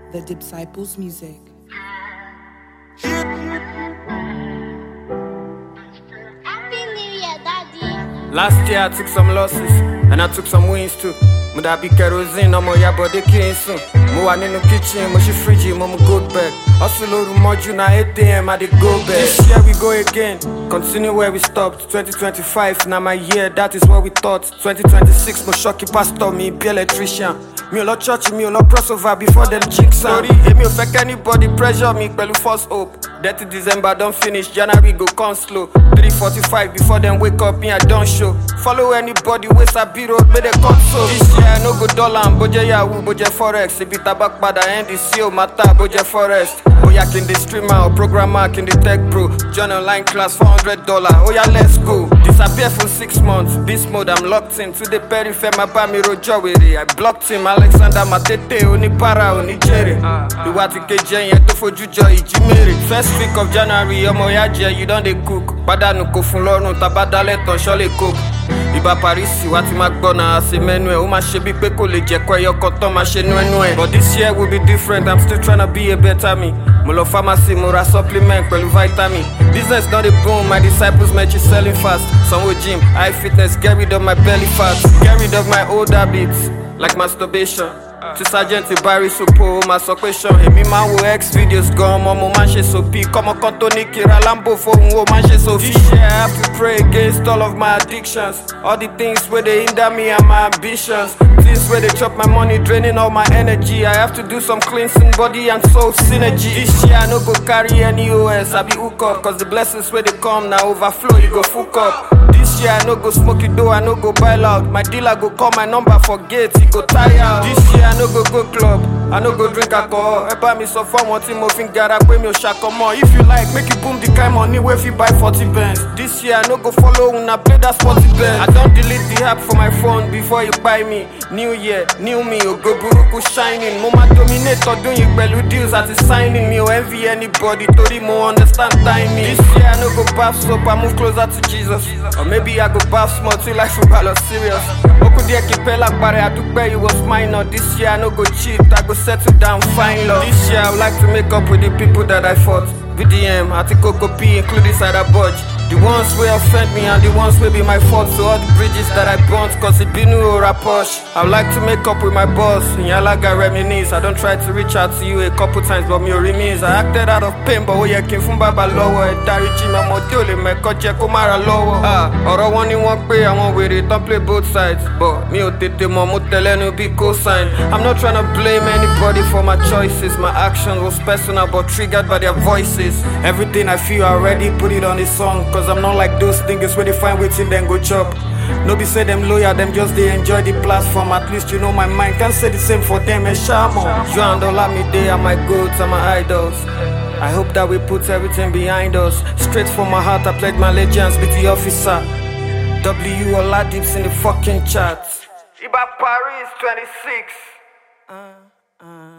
The Disciples Music. Happy New Year, Daddy. Last year I took some losses and I took some wins too. Muda be kerosene, no more ya body clean soon. Mo wa ninu kitchen, mo shi fridge, mo go bed. Hustle oru moju na 8 AM I dey go bed. This year we go again, continue where we stopped. 2025 na my year, that is what we thought. 2026 mo shocky pastor, me be electrician. Me lo church, me lo crossover before them jinx am. Sorry, me o fake anybody pressure me pẹ̀lú false hope. 30 December don't finish, January go come slow. 3:45 before them wake up, me I don't show. Follow anybody wey sabi road, make they cut so. This year I no go dollar and boje yahoo, boje forex. Ibi tabak pada NDC o mata, boje forest. Oya kin the streamer or programmer, kin the tech pro. Join online class $400. Oya let's go. Disappear for 6 months. This mode I'm locked in. To the periphery, my bami rojo with it. I blocked him. Alexander Matete, oni para, oni jere. The wati kejen ye to foju joy ijimere. First week of January, omo ya je, you don dey cook. Pada nu ko fun lorun, tabadale ton shole cook. Iba Paris, wati ma gbona ase menu e. O ma se bi pe ko le je ko eyo kan ton ma se nu enu e. But this year will be different. I'm still trying to be a better me. Mo lọ pharmacy, mo ra supplement pẹ̀lú vitamin. Business don dey boom, my disciples merch is selling fast. Sanwo gym, high fitness, get rid of my belly fat. Get rid of my old habits, like masturbation. To Sergeant Barry Sopo, my suppression. Emi ma wo X videos gan, mo ma ṣe sopi. Kọ́mọ kan tó ní kira Lambo fóun o ma ṣe sofi. This year I have to pray against all of my addictions. All the things where they hinder me and my ambitions. Things where they chop my money, draining all my energy. I have to do some cleansing, body and soul synergy. This year I no go carry any OS, I be hook up. Cause the blessings where they come now overflow, you go fuck up. This year I no go smoke it though, I no go buy loud. My dealer go call my number for gate, he go tire. This year I no go club, I no go drink alcohol. Eba me so fun one thing mo fin gara pe mi o shakomo. If you like, make it boom the kind money wey fit buy 40 Benz. This year I no go follow una play that sporty Benz. I don't delete the app for my phone before you buy me. New year, new me, go buruku shining. Mo ma dominate ọdún yìí pẹ̀lú deals àti signing. Me o envy anybody, torí mo understand timing. This year I no go bath soap, I move closer to Jesus. Or maybe I go bath small till life football serious. Oku die kipela pare adúpẹ́ you was minor. This year I no go cheat, I go settle down fine love. This year I would like to make up with the people that I fought. VDM, Atikoko P, including Sada Budge. The ones wey offend me and the ones wey be my fault. So all the bridges that I burnt, cause it be new or a push. I would like to make up with my boss, Nyalaga reminisce. I don't try to reach out to you a couple times, but me reminisce. I acted out of pain, but oye kin fun baba lowo. Dariji me mo de o le meko je ko mara lowo. Ọ̀rọ̀ wọn ni wọ́n pé àwọn wèrè don't play both sides. But mi ò tètè mọ̀ mo tẹ̀lé nu bí cosign. I'm not trying to blame anybody for my choices. My action was personal but triggered by their voices. Everything I feel I already put it on a song. Cause I'm not like those niggas where they find waiting then go chop. No be say them loyal, them just they enjoy the platform. At least you know my mind, can't say the same for them and Shamo. Joan Olamide are my goats and my idols. I hope that we put everything behind us. Straight from my heart I pledge my allegiance with the officer. W Oladips in the fucking chat. Iba Paris 26.